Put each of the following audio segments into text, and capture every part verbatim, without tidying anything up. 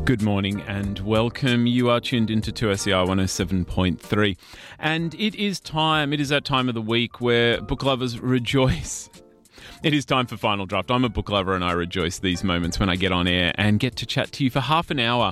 Good morning and welcome. You are tuned into two S E R one oh seven point three. And it is time, it is that time of the week where book lovers rejoice. It is time for Final Draft. I'm a book lover and I rejoice these moments when I get on air and get to chat to you for half an hour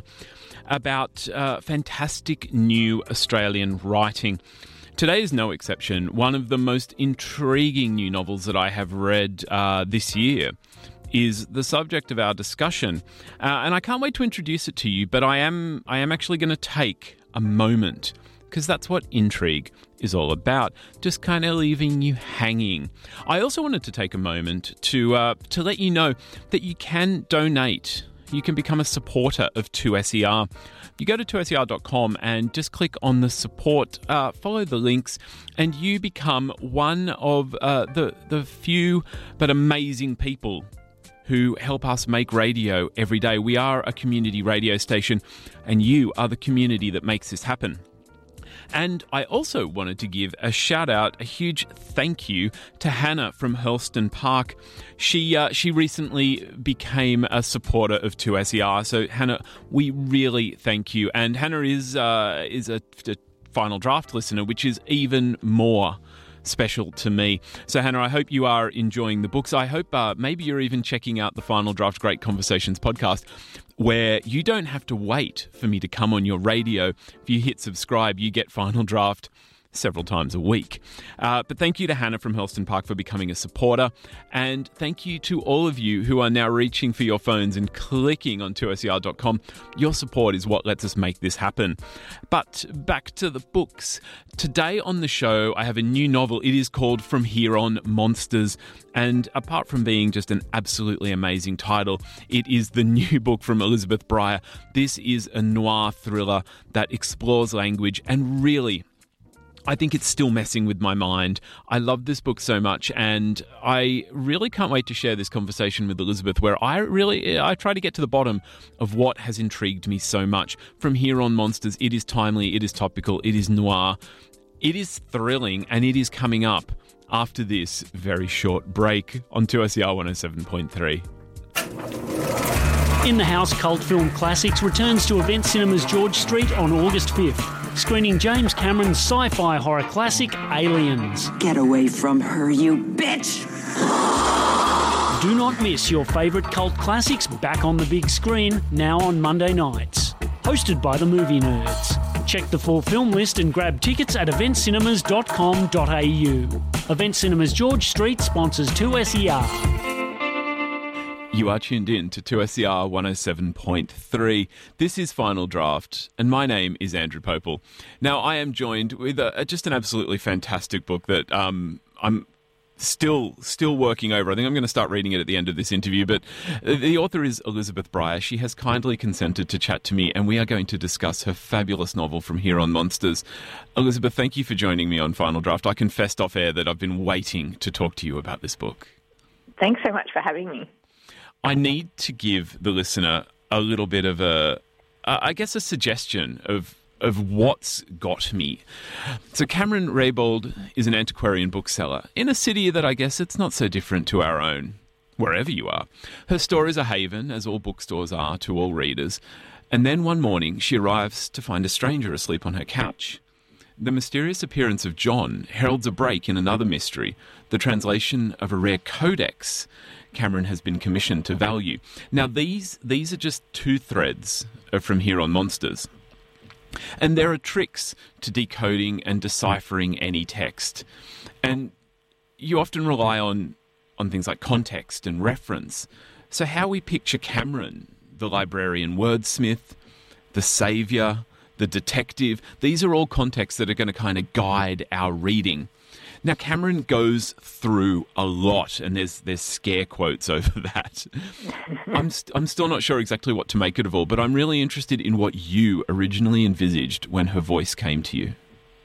about uh, fantastic new Australian writing. Today is no exception. One of the most intriguing new novels that I have read uh, this year is the subject of our discussion. Uh, and I can't wait to introduce it to you, but I am I am actually going to take a moment, because that's what intrigue is all about, just kind of leaving you hanging. I also wanted to take a moment to uh, to let you know that you can donate. You can become a supporter of two S E R. You go to two S E R dot com and just click on the support, uh, follow the links, and you become one of uh, the, the few but amazing people who help us make radio every day. We are a community radio station, and you are the community that makes this happen. And I also wanted to give a shout out, a huge thank you to Hannah from Hurlstone Park. She uh, she recently became a supporter of two S E R. So Hannah, we really thank you. And Hannah is uh, is a, a Final Draft listener, which is even more special to me. So Hannah, I hope you are enjoying the books. I hope uh, maybe you're even checking out the Final Draft Great Conversations podcast, where you don't have to wait for me to come on your radio. If you hit subscribe, you get Final Draft several times a week. Uh, but thank you to Hannah from Hurlstone Park for becoming a supporter. And thank you to all of you who are now reaching for your phones and clicking on two S E R dot com. Your support is what lets us make this happen. But back to the books. Today on the show, I have a new novel. It is called From Here On Monsters. And apart from being just an absolutely amazing title, it is the new book from Elizabeth Breyer. This is a noir thriller that explores language and really, I think it's still messing with my mind. I love this book so much, and I really can't wait to share this conversation with Elizabeth, where I really, I try to get to the bottom of what has intrigued me so much. From Here On Monsters, it is timely, it is topical, it is noir, it is thrilling, and it is coming up after this very short break on two S E R one oh seven point three. In the House Cult Film Classics returns to Event Cinemas George Street on August fifth, screening James Cameron's sci-fi horror classic Aliens. Get away from her, you bitch! Do not miss your favourite cult classics back on the big screen, now on Monday nights. Hosted by the Movie Nerds. Check the full film list and grab tickets at event cinemas dot com dot a u. Event Cinemas George Street sponsors two S E R. You are tuned in to two S E R one oh seven point three. This is Final Draft, and my name is Andrew Popel. Now, I am joined with a, just an absolutely fantastic book that um, I'm still still working over. I think I'm going to start reading it at the end of this interview, but the author is Elizabeth Breyer. She has kindly consented to chat to me, and we are going to discuss her fabulous novel From Here On Monsters. Elizabeth, thank you for joining me on Final Draft. I confessed off air that I've been waiting to talk to you about this book. Thanks so much for having me. I need to give the listener a little bit of a, uh, I guess, a suggestion of of what's got me. So Cameron Raybould is an antiquarian bookseller in a city that I guess it's not so different to our own, wherever you are. Her store is a haven, as all bookstores are to all readers. And then one morning she arrives to find a stranger asleep on her couch. The mysterious appearance of John heralds a break in another mystery, the translation of a rare codex Cameron has been commissioned to value. Now, these these are just two threads of From Here On Monsters. And there are tricks to decoding and deciphering any text. And you often rely on, on things like context and reference. So how we picture Cameron, the librarian wordsmith, the saviour, the detective, these are all contexts that are going to kind of guide our reading. Now, Cameron goes through a lot, and there's there's scare quotes over that. I'm st- I'm still not sure exactly what to make it of all, but I'm really interested in what you originally envisaged when her voice came to you.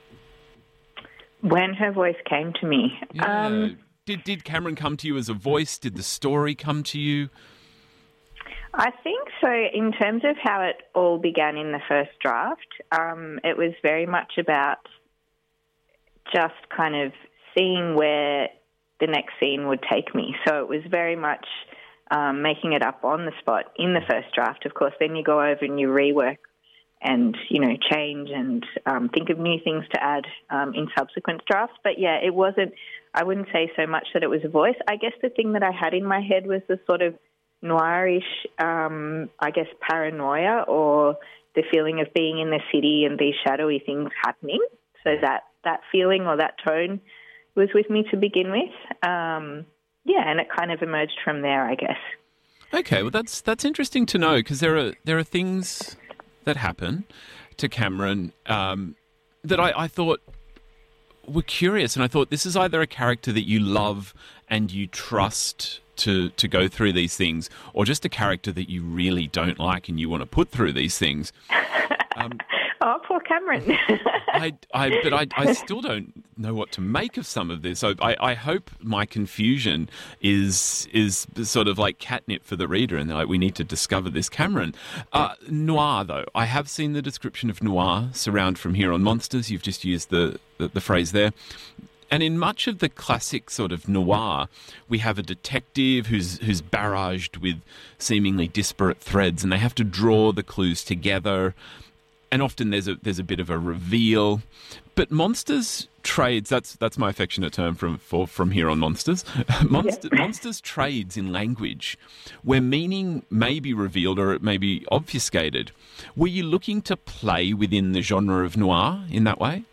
When her voice came to me, yeah. um, did did Cameron come to you as a voice? Did the story come to you? I think so. In terms of how it all began in the first draft, um, it was very much about just kind of seeing where the next scene would take me. So it was very much um, making it up on the spot in the first draft. Of course, then you go over and you rework and, you know, change and um, think of new things to add um, in subsequent drafts. But, yeah, it wasn't, I wouldn't say so much that it was a voice. I guess the thing that I had in my head was the sort of noirish, um, I guess, paranoia or the feeling of being in the city and these shadowy things happening. So that, that feeling or that tone was with me to begin with. Um, yeah, and it kind of emerged from there, I guess. Okay, well, that's that's interesting to know, because there are there are things that happen to Cameron um, that I, I thought were curious, and I thought this is either a character that you love and you trust to to go through these things, or just a character that you really don't like and you want to put through these things. Um, oh, poor Cameron. I, I, but I, I still don't know what to make of some of this. So I, I hope my confusion is is sort of like catnip for the reader, and they're like, we need to discover this Cameron. Uh, noir, though, I have seen the description of noir surround from here on Monsters. You've just used the, the, the phrase there. And in much of the classic sort of noir, we have a detective who's who's barraged with seemingly disparate threads, and they have to draw the clues together. And often there's a there's a bit of a reveal. But Monsters trades, that's that's my affectionate term from for from here on Monsters. Monster, yeah. Monsters trades in language where meaning may be revealed or it may be obfuscated. Were you looking to play within the genre of noir in that way?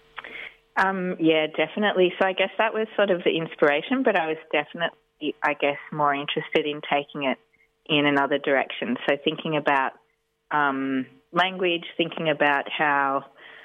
Um, yeah, definitely. So I guess that was sort of the inspiration, but I was definitely, I guess, more interested in taking it in another direction. So thinking about um, language, thinking about how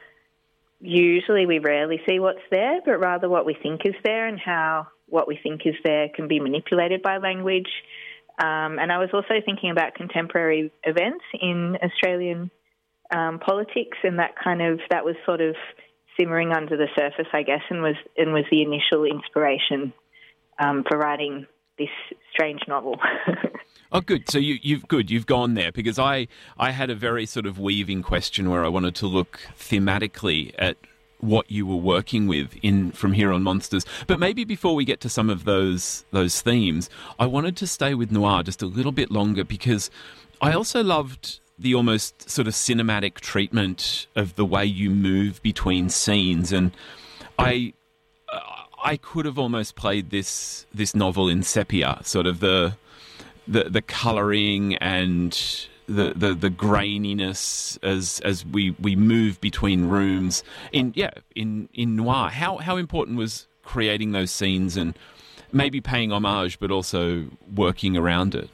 usually we rarely see what's there, but rather what we think is there, and how what we think is there can be manipulated by language. Um, and I was also thinking about contemporary events in Australian um, politics, and that kind of, that was sort of simmering under the surface, I guess, and was and was the initial inspiration um, for writing this strange novel. Oh, good. So you, you've good. You've gone there, because I I had a very sort of weaving question where I wanted to look thematically at what you were working with in from here on Monsters. But maybe before we get to some of those those themes, I wanted to stay with noir just a little bit longer, because I also loved the almost sort of cinematic treatment of the way you move between scenes. And I I could have almost played this this novel in sepia, sort of the the, the colouring and the, the, the graininess as as we, we move between rooms in yeah in, in noir. How how important was creating those scenes and maybe paying homage but also working around it?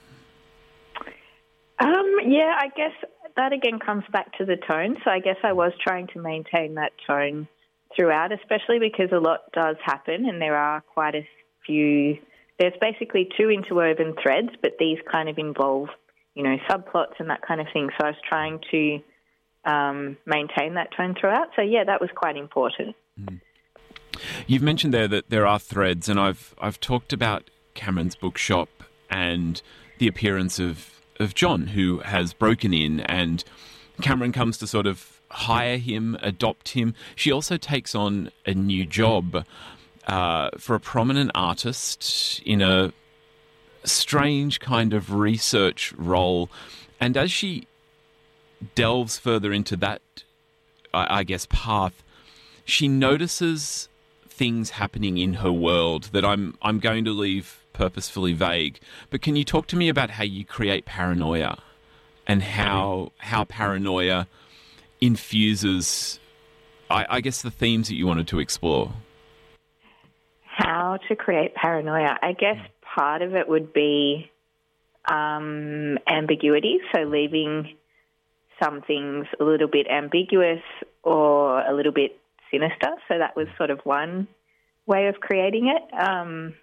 Um, yeah, I guess that again comes back to the tone. So I guess I was trying to maintain that tone throughout, especially because a lot does happen and there are quite a few, there's basically two interwoven threads, but these kind of involve, you know, subplots and that kind of thing. So I was trying to um, maintain that tone throughout. So yeah, that was quite important. Mm. You've mentioned there that there are threads, and I've I've talked about Cameron's bookshop and the appearance of of John, who has broken in, and Cameron comes to sort of hire him, adopt him. She also takes on a new job uh, for a prominent artist in a strange kind of research role. And as she delves further into that, I, I guess, path, she notices things happening in her world that I'm I'm going to leave purposefully vague. But can you talk to me about how you create paranoia and how how paranoia infuses, I, I guess, the themes that you wanted to explore? How to create paranoia? I guess part of it would be um, ambiguity, so leaving some things a little bit ambiguous or a little bit sinister. So that was sort of one way of creating it. Um,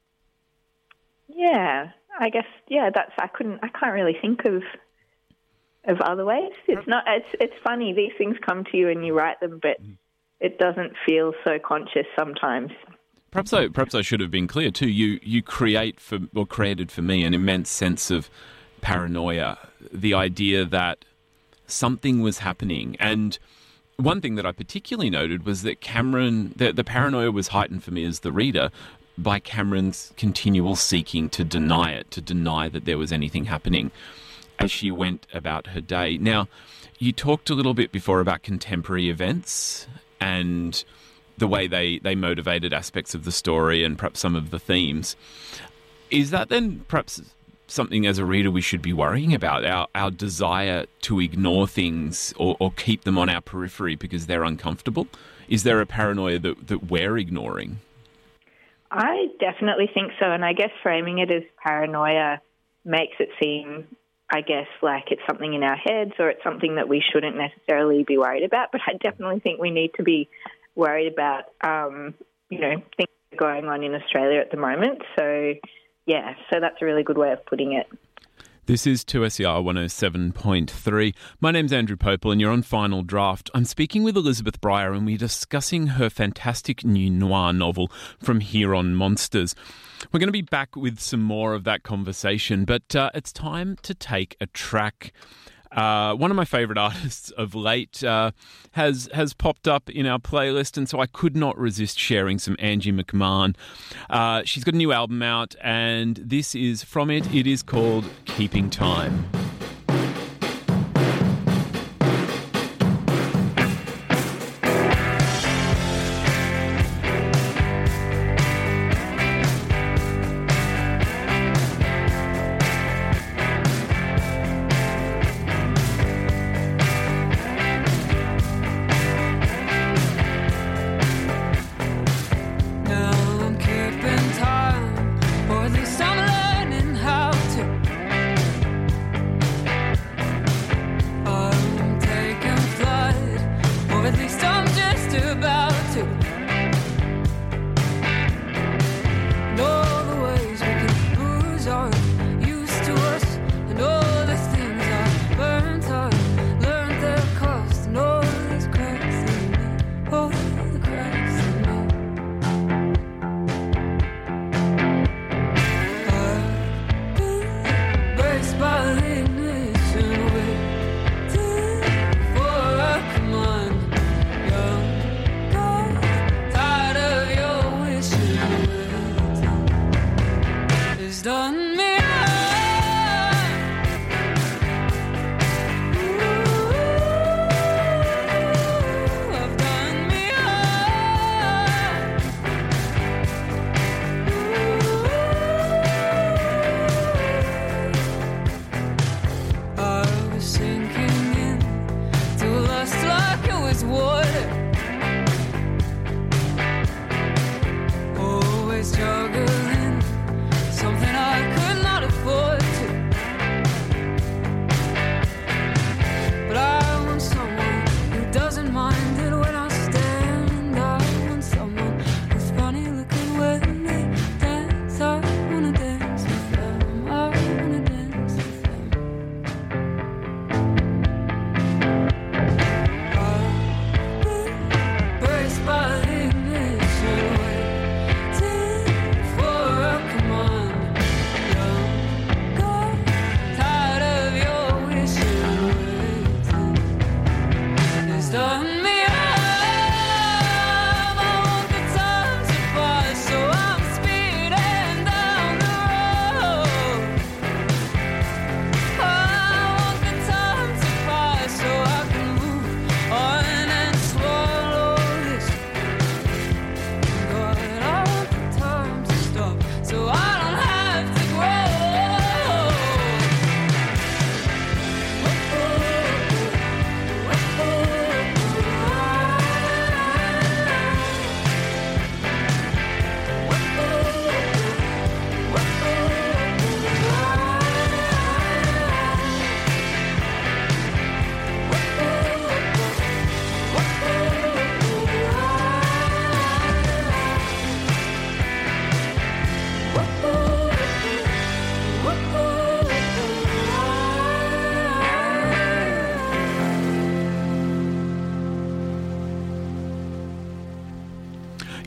Yeah, I guess. Yeah, that's. I couldn't. I can't really think of of other ways. It's not. It's. It's funny. These things come to you and you write them, but it doesn't feel so conscious sometimes. Perhaps I. Perhaps I should have been clear too. You. You create for or created for me an immense sense of paranoia. The idea that something was happening, and one thing that I particularly noted was that Cameron. The, the paranoia was heightened for me as the reader by Cameron's continual seeking to deny it, to deny that there was anything happening as she went about her day. Now, you talked a little bit before about contemporary events and the way they, they motivated aspects of the story and perhaps some of the themes. Is that then perhaps something as a reader we should be worrying about, our, our desire to ignore things or, or keep them on our periphery because they're uncomfortable? Is there a paranoia that, that we're ignoring? I definitely think so, and I guess framing it as paranoia makes it seem, I guess, like it's something in our heads or it's something that we shouldn't necessarily be worried about, but I definitely think we need to be worried about, um, you know, things going on in Australia at the moment. So, yeah, so that's a really good way of putting it. This is two S E R one oh seven point three. My name's Andrew Popel and you're on Final Draft. I'm speaking with Elizabeth Breyer and we're discussing her fantastic new noir novel, From Here on Monsters. We're going to be back with some more of that conversation, but uh, it's time to take a track. Uh, one of my favourite artists of late uh, has has popped up in our playlist, and so I could not resist sharing some Angie McMahon. Uh, she's got a new album out, and this is from it. It is called Keeping Time.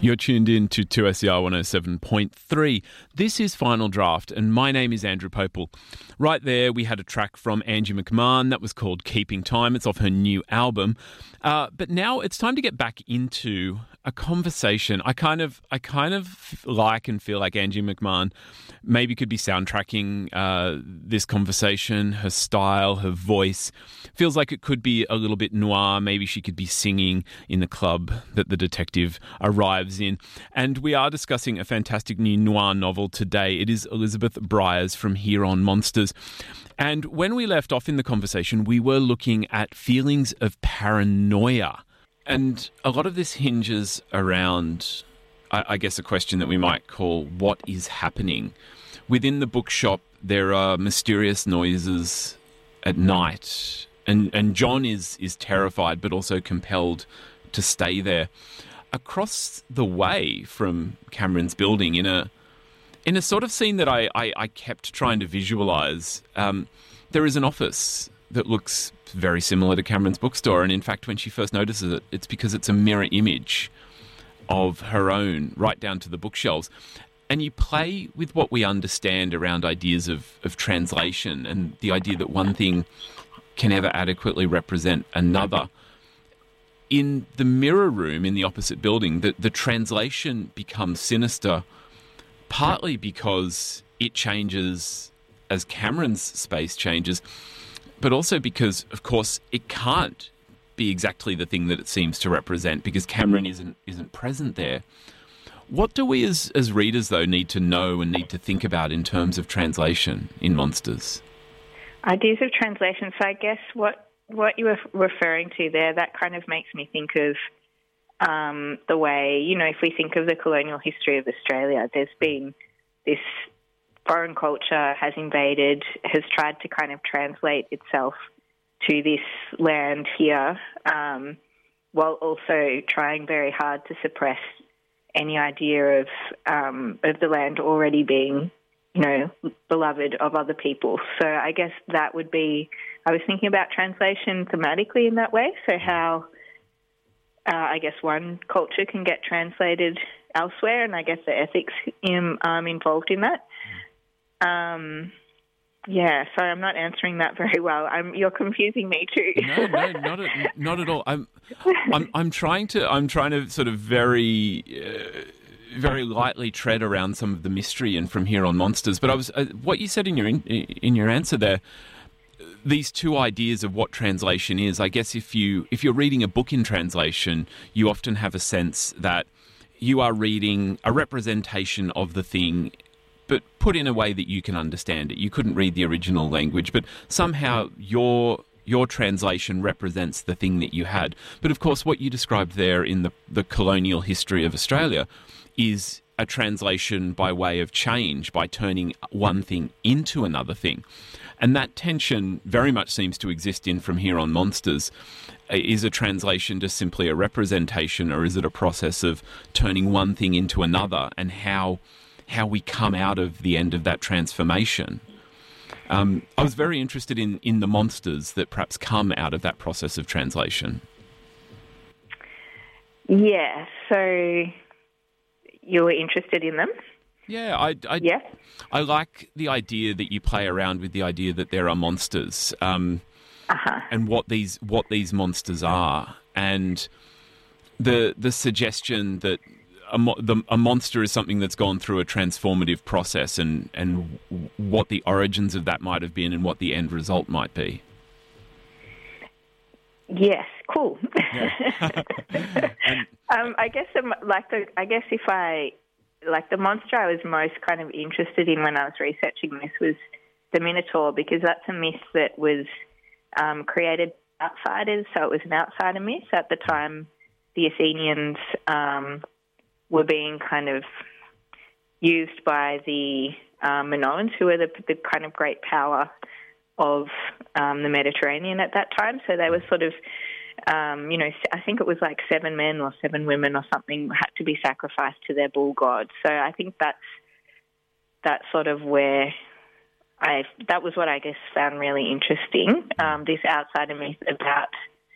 You're tuned in to two S E R one oh seven point three. This is Final Draft, and my name is Andrew Popel. Right there, we had a track from Angie McMahon that was called Keeping Time. It's off her new album. Uh, but now it's time to get back into a conversation. I kind of, I kind of like and feel like Angie McMahon maybe could be soundtracking uh, this conversation. Her style, her voice feels like it could be a little bit noir. Maybe she could be singing in the club that the detective arrives in. And we are discussing a fantastic new noir novel today. It is Elizabeth Briers from Here on Monsters. And when we left off in the conversation, we were looking at feelings of paranoia. And a lot of this hinges around, I, I guess, a question that we might call, what is happening? Within the bookshop, there are mysterious noises at night. And and John is is terrified, but also compelled to stay there. Across the way from Cameron's building, in a in a sort of scene that I, I, I kept trying to visualise, um, there is an office that looks very similar to Cameron's bookstore. And in fact, when she first notices it, it's because it's a mirror image of her own, right down to the bookshelves. And you play with what we understand around ideas of, of translation and the idea that one thing can never adequately represent another. In the mirror room in the opposite building, the, the translation becomes sinister, partly because it changes as Cameron's space changes, but also because, of course, it can't be exactly the thing that it seems to represent because Cameron isn't isn't present there. What do we as, as readers, though, need to know and need to think about in terms of translation in Monsters? Ideas of translation. So I guess what, what you were referring to there, that kind of makes me think of um, the way, you know, if we think of the colonial history of Australia, there's been this foreign culture has invaded, has tried to kind of translate itself to this land here, um, while also trying very hard to suppress any idea of um, of the land already being, you know, beloved of other people. So I guess that would be, I was thinking about translation thematically in that way. So how, uh, I guess one culture can get translated elsewhere, and I guess the ethics in, um, involved in that. Um, yeah, sorry, I'm not answering that very well. I'm, you're confusing me too. no, no, not at, not at all. I'm, I'm, I'm trying to, I'm trying to sort of very, uh, very lightly tread around some of the mystery and From Here on Monsters. But I was, uh, what you said in your in, in your answer there, these two ideas of what translation is. I guess if you if you're reading a book in translation, you often have a sense that you are reading a representation of the thing, but put in a way that you can understand it. You couldn't read the original language, but somehow your your translation represents the thing that you had. But of course, what you described there in the, the colonial history of Australia is a translation by way of change, by turning one thing into another thing. And that tension very much seems to exist in From Here on Monsters. Is a translation just simply a representation, or is it a process of turning one thing into another, and how how we come out of the end of that transformation? Um, I was very interested in, in the monsters that perhaps come out of that process of translation. Yeah, so you were interested in them? Yeah, I, I, yeah. I like the idea that you play around with the idea that there are monsters, um, uh-huh. and what these what these monsters are, and the the suggestion that a, mo- the, a monster is something that's gone through a transformative process, and and what the origins of that might have been, and what the end result might be. Yes, cool. Yeah. and, um, I guess um, like the, I guess if I like the monster I was most kind of interested in when I was researching this was the Minotaur, because that's a myth that was um, created by outsiders. So it was an outsider myth at the time. The Athenians um, were being kind of used by the um, Minoans, who were the, the kind of great power of um, the Mediterranean at that time. So they were sort of, um, you know, I think it was like seven men or seven women or something had to be sacrificed to their bull god. So I think that's that's sort of where I that was what I guess found really interesting. Um, this outsider myth about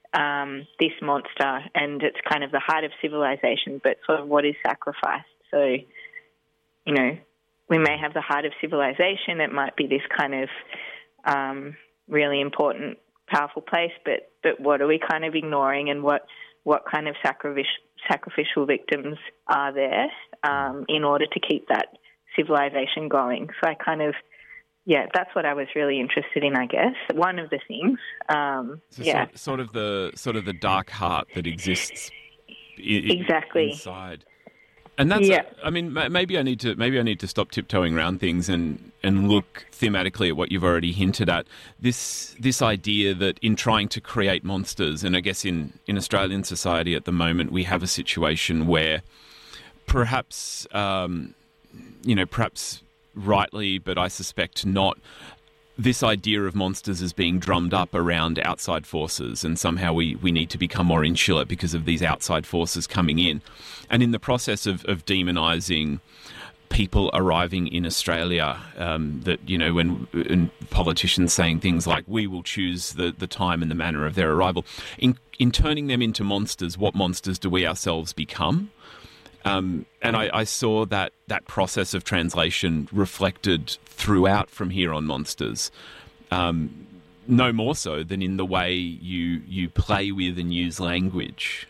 um, this monster, and it's kind of the height of civilization, but sort of what is sacrificed. So, you know, we may have the height of civilization. It might be this kind of um, really important, powerful place, but, but what are we kind of ignoring, and what, what kind of sacrificial, sacrificial victims are there um, in order to keep that civilization going? So I kind of, yeah, that's what I was really interested in, I guess. One of the things, um, so yeah. Sort, sort of the sort of the dark heart that exists I- exactly inside. And that's, yeah. I mean, maybe I need to maybe I need to stop tiptoeing around things and, and look thematically at what you've already hinted at. This this idea that in trying to create monsters, and I guess in, in Australian society at the moment, we have a situation where perhaps, um, you know, perhaps rightly, but I suspect not, this idea of monsters is being drummed up around outside forces, and somehow we, we need to become more insular because of these outside forces coming in. And in the process of, of demonising people arriving in Australia, um, that, you know, when, when politicians saying things like, we will choose the, the time and the manner of their arrival, in, in turning them into monsters, what monsters do we ourselves become? Um, and I, I saw that, that process of translation reflected throughout From Here on Monsters, um, no more so than in the way you you play with and use language.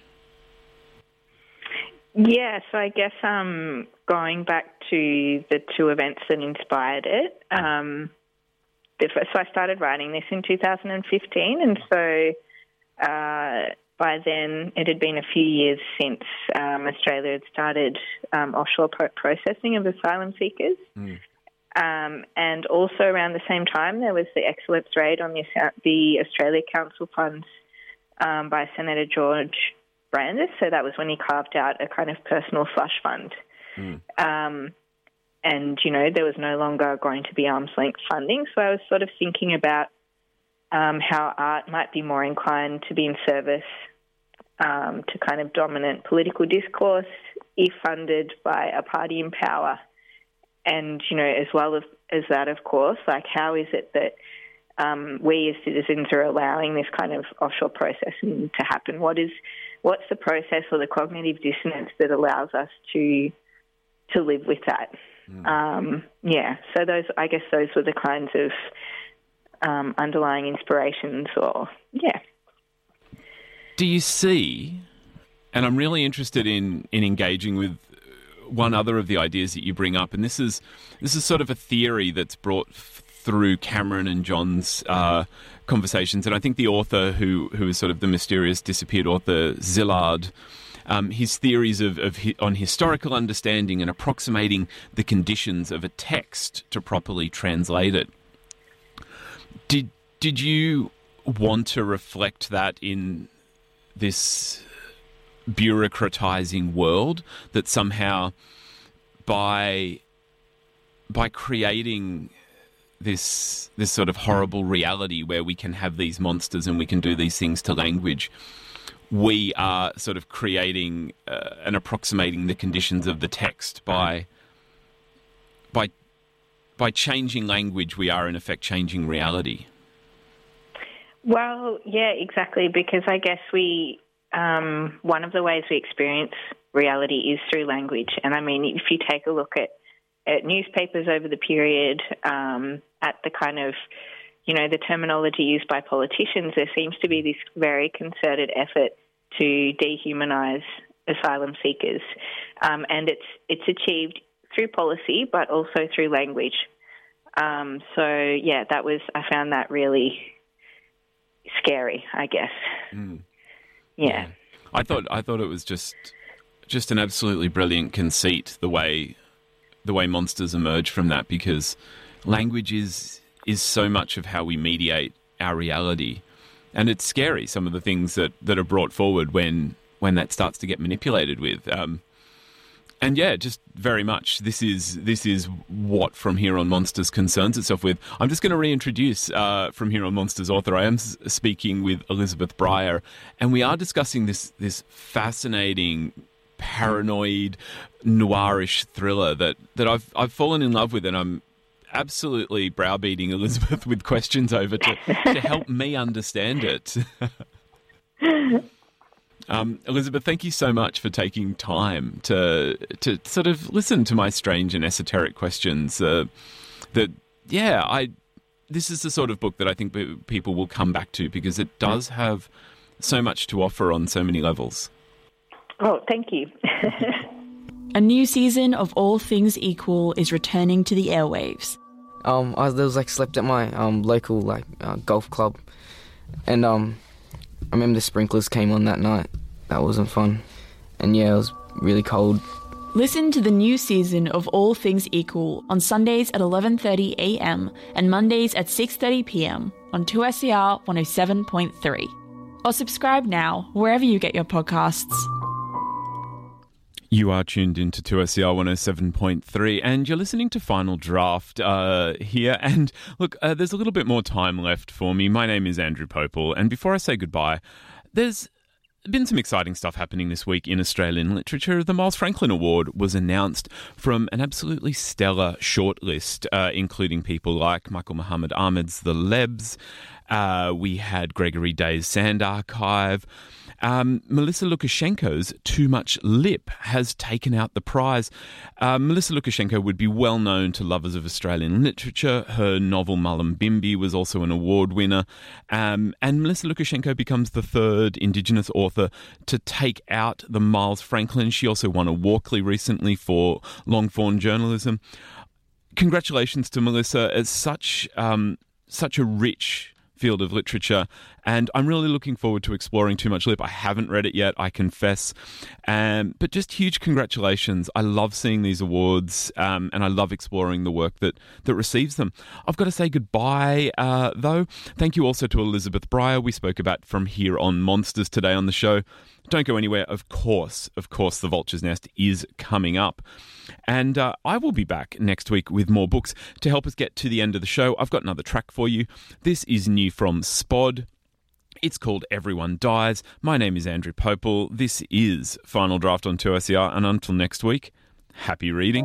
Yeah, so I guess um, going back to the two events that inspired it, um, the first, so I started writing this in two thousand fifteen, and so uh, by then it had been a few years since um, Australia had started um, offshore pro- processing of asylum seekers. Mm. Um, and also around the same time, there was the excellence raid on the, the Australia Council funds um, by Senator George Brandis. So that was when he carved out a kind of personal slush fund. Mm. Um, and, you know, there was no longer going to be arm's length funding. So I was sort of thinking about um, how art might be more inclined to be in service um, to kind of dominant political discourse if funded by a party in power. And, you know, as well as, as that, of course, like how is it that um, we as citizens are allowing this kind of offshore processing to happen? What is, what's the process or the cognitive dissonance that allows us to to live with that? Mm. Um, yeah, so those, I guess those were the kinds of um, underlying inspirations or, yeah. Do you see, and I'm really interested in, in engaging with one other of the ideas that you bring up, and this is this is sort of a theory that's brought f- through Cameron and John's uh, conversations, and I think the author who who is sort of the mysterious disappeared author Zillard, um, his theories of, of hi- on historical understanding and approximating the conditions of a text to properly translate it. Did did you want to reflect that in this bureaucratizing world, that somehow by by creating this this sort of horrible reality where we can have these monsters and we can do these things to language, we are sort of creating uh, and approximating the conditions of the text by by by changing language, we are in effect changing reality? Well, yeah, exactly, because I guess we Um, one of the ways we experience reality is through language. And I mean, if you take a look at, at newspapers over the period, um, at the kind of, you know, the terminology used by politicians, there seems to be this very concerted effort to dehumanise asylum seekers. Um, and it's it's achieved through policy, but also through language. Um, so, yeah, that was, I found that really scary, I guess. Mm. Yeah. yeah, I thought I thought it was just just an absolutely brilliant conceit, the way the way monsters emerge from that, because language is is so much of how we mediate our reality, and it's scary some of the things that, that are brought forward when when that starts to get manipulated with. Um, and yeah, just very much this is this is what From Here on Monsters concerns itself with. I'm just going to reintroduce uh, From Here on Monsters author. I am s- speaking with Elizabeth Breyer, and we are discussing this this fascinating, paranoid, noirish thriller that, that I've I've fallen in love with, and I'm absolutely browbeating Elizabeth with questions over to, to help me understand it. Um, Elizabeth, thank you so much for taking time to to sort of listen to my strange and esoteric questions. Uh, that, yeah, I this is the sort of book that I think people will come back to because it does have so much to offer on so many levels. Oh, thank you. A new season of All Things Equal is returning to the airwaves. Um, I was like slept at my um local like uh, golf club, and um, I remember the sprinklers came on that night. That wasn't fun, and yeah, it was really cold. Listen to the new season of All Things Equal on Sundays at eleven thirty a m and Mondays at six thirty p m on two S E R one oh seven point three. Or subscribe now wherever you get your podcasts. You are tuned into two S E R one oh seven point three and you're listening to Final Draft uh, here. And look, uh, there's a little bit more time left for me. My name is Andrew Popel, and before I say goodbye, there's been some exciting stuff happening this week in Australian literature. The Miles Franklin Award was announced from an absolutely stellar shortlist, uh, including people like Michael Muhammad Ahmed's The Lebs. Uh, we had Gregory Day's Sand Archive. Um, Melissa Lukashenko's Too Much Lip has taken out the prize. Uh, Melissa Lukashenko would be well known to lovers of Australian literature. Her novel Mullumbimby was also an award winner. Um, and Melissa Lukashenko becomes the third Indigenous author to take out the Miles Franklin. She also won a Walkley recently for long-form journalism. Congratulations to Melissa. It's such, um, such a rich field of literature, and I'm really looking forward to exploring Too Much Lip. I haven't read it yet, I confess, um, but just huge congratulations. I love seeing these awards, um, and I love exploring the work that, that receives them. I've got to say goodbye, uh, though. Thank you also to Elizabeth Breyer. We spoke about From Here on Monsters today on the show. Don't go anywhere. Of course, of course, The Vulture's Nest is coming up. And uh, I will be back next week with more books. To help us get to the end of the show, I've got another track for you. This is new from Spod. It's called Everyone Dies. My name is Andrew Popel. This is Final Draft on two S E R. And until next week, happy reading.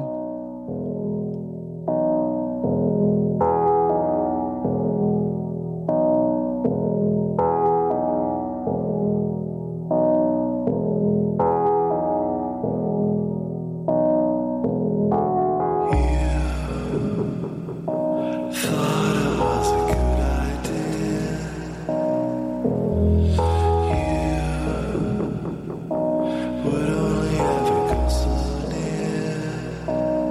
Would only ever come so near.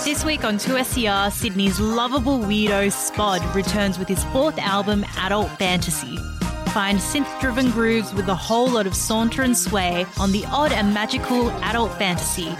This week on two S E R, Sydney's lovable weirdo Spod returns with his fourth album, Adult Fantasy. Find synth-driven grooves with a whole lot of saunter and sway on the odd and magical Adult Fantasy,